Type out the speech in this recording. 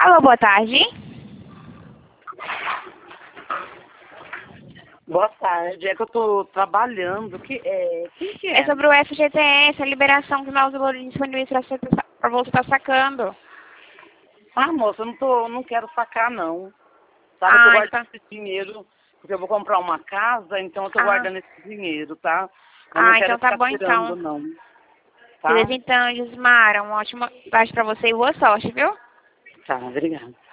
Alô, boa tarde. Boa tarde, é que eu tô trabalhando. Quem que é? É sobre o FGTS, a liberação que nós valores disponíveis para você estar sacando. Ah, moça, não quero sacar, não. Sabe, eu tô guardando Então. esse dinheiro, porque eu vou comprar uma casa, então eu tô guardando esse dinheiro, tá? Eu não quero Então tá ficar bom, tirando, então. não. Tá? Beleza, então, Gismara, uma ótima tarde para você e boa sorte, viu? Tá, obrigada.